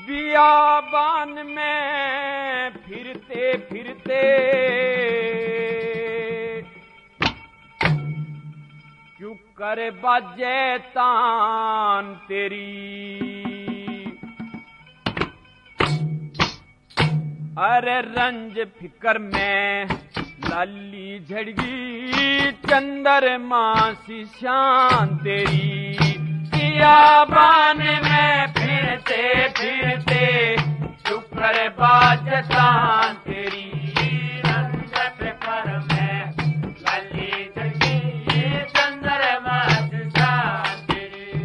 बियाबान में फिरते फिरते क्यों कर बाजे तान तेरी, अरे रंज फिकर में लाली झड़गी चंद्रमा सी शान तेरी। बियाबान में फिरते फिरते शुक्र बाजतान तेरी, रंज फिकर में लाली झड़गी चंद्रमा सी शान तेरी।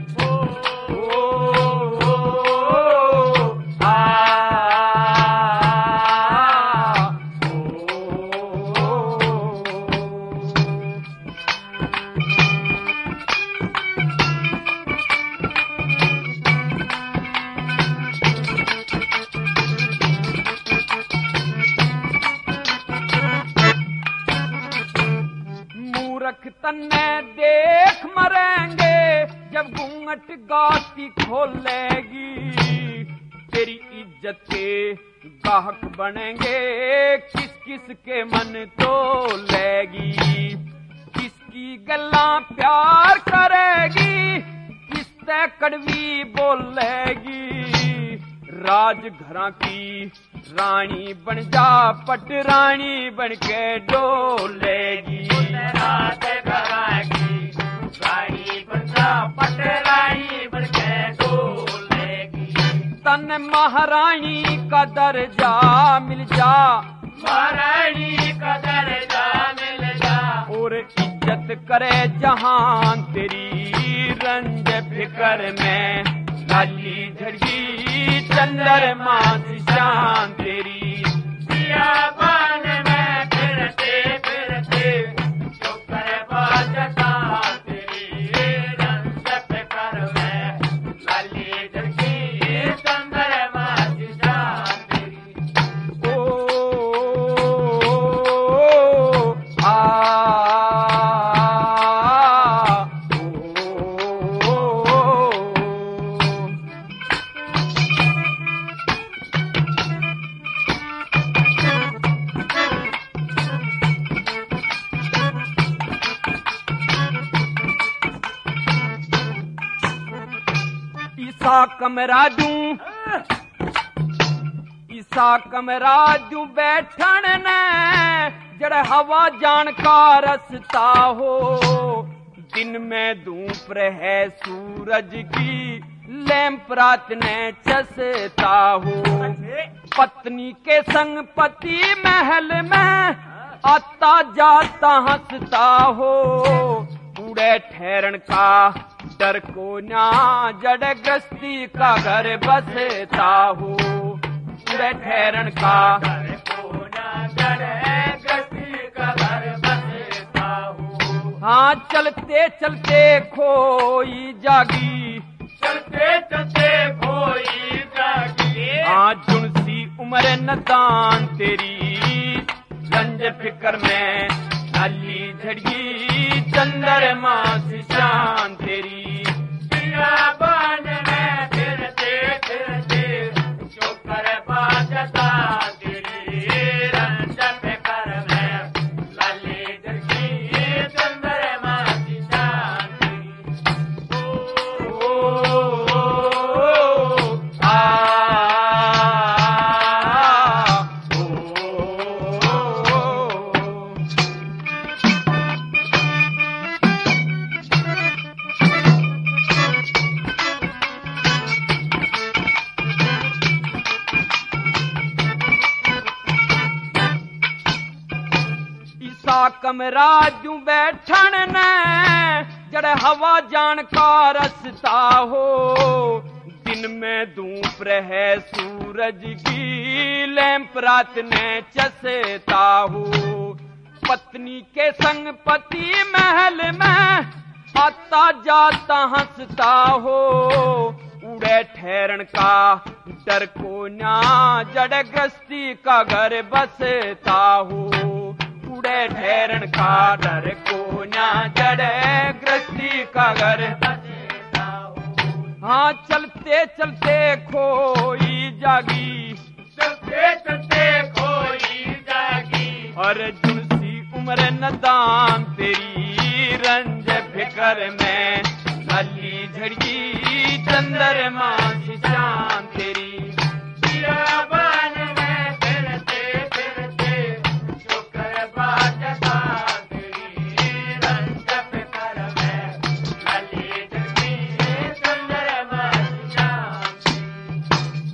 तन्ने देख मरेंगे जब घूंघट गाती खोलेगी, तेरी इज्जत के गाहक बनेंगे किस किस के मन तो लेगी। किसकी गल्लां प्यार करेगी किस ते कड़वी बोलेगी, राजघरां की रानी बन जा पट रानी बन के डोलेगी। राजघरां की रानी बन जा पट रानी बन के डोलेगी। तन महारानी का दर्जा मिल जा, महारानी का दर्जा मिल जा, और इज्जत करे जहान तेरी। रंज फिकर में लाली झड़गी चंद्रमा सी शान तेरी। बियाबान में फिरते फिरते शुक्र बाजतान तेरी, रंज फिकर में लाली झड़गी चंद्रमा सी शान तेरी। ईसा कमरा जू बैठन ने जड़ हवा जानका रसता हो। दिन में धूप रहे सूरज की लैंप रात ने चसता हो। पत्नी के संग पति महल में आता जाता हंसता हो। कूड़े ठहरन का डर को ना जड़ गृहस्थी का घर बसता हो। कूड़े ठहरन का डर को ना जड़ गृहस्थी का घर बसता हो। हाँ चलते चलते खोई जागी, चलते चलते खोई जागी। हाँ जुनसी उम्र नदान तेरी, रंज फिकर में लाली झड़गी चंद्रमा सी शान तेरी। बियाबान में फिरते फिरते शुक्र बाजतान तेरी, रंज फिकर में लाली झड़गी चंद्रमा सी शान तेरी। कमरा जू बैठन ने जड़ हवा जानका रसता हो। दिन में धूप रहे सूरज की लैंप रात ने चसता हो। पत्नी के संग पति महल में आता जाता हंसता हो। उड़े ठहरन का डर को ना जड़ गृहस्थी का घर बसता हो। उड़े ठहरन का डर को ना जड़ गृहस्थी का घर बसता हो। हाँ चलते चलते खोई जागी, चलते चलते खोई जागी। और जुनसी उम्र नदान तेरी रंज फिकर में, लाली झड़की चंद्रमा सी शान तेरी। बियाबान में फिरते फिरते शुक्र बाजता तेरी रंज फिकर में, लाली झड़की चंद्रमा सी शान तेरी।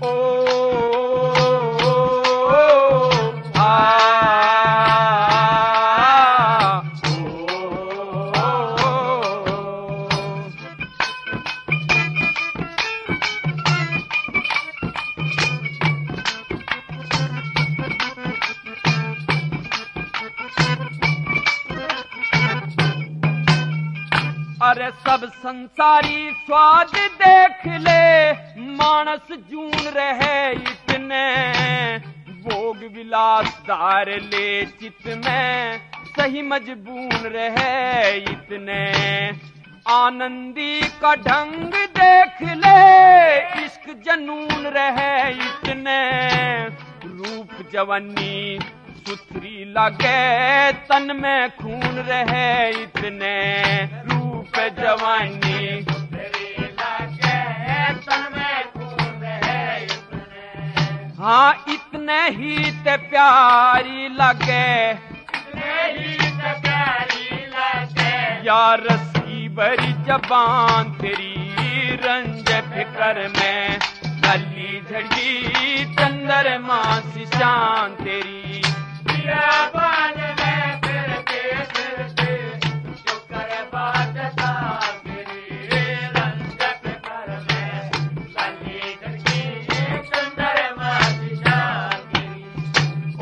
अरे सब संसारी स्वाद देख ले, मानस जून रहे इतने, भोग विलासदार ले चित में, सही मजबून रहे इतने। आनंदी का ढंग देख ले, इश्क जनून रहे इतने, रूप जवानी सुथरी लगे, तन में खून रहे इतने, रूप जवानी तेरी लगे तन में खून रहे इतने। हाँ इतने ही ते प्यारी लगे, इतने ही ते प्यारी लगे। यार रसी भरी जबान तेरी रंज फिकर में, लाली झड़की चंद्रमा सी शान तेरी। बियाबान में फिरते फिरते शुक्र बाजता तेरी रंज फिकर में, लाली झड़की चंद्रमा सी शान तेरी।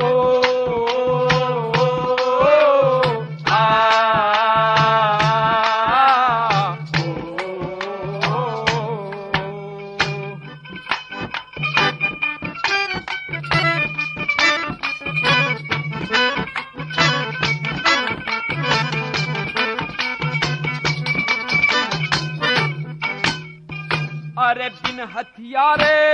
अरे बिन हथियारे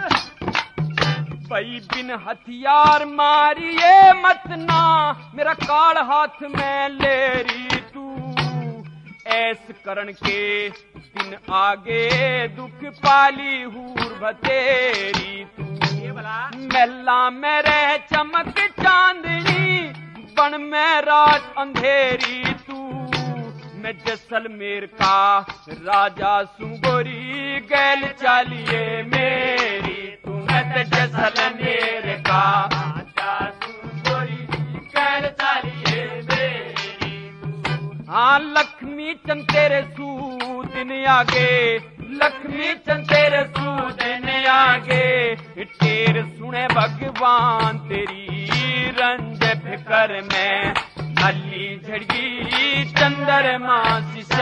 भाई बिन हथियार मारिए मत ना, मेरा काल हाथ में ले री तू। ऐस करण के दिन आगे दुख पाली हूर बतेरी तू। महला में रह चमक चांदनी, बन में रात अंधेरी तू। मैं जैसलमेर का राजा सुगोरी, गैल चालिए मेरी तू। मैं तो जैसलमेर का राजा सुगोरी, गैल चालिए मेरी तू। हाँ लक्ष्मी चंद तेरे सूदन आगे, लक्ष्मी चंद तेरे सूदन आगे, तेर सुने भगवान तेरी रंज फिकर में, लाली झड़की चंद्रमा सी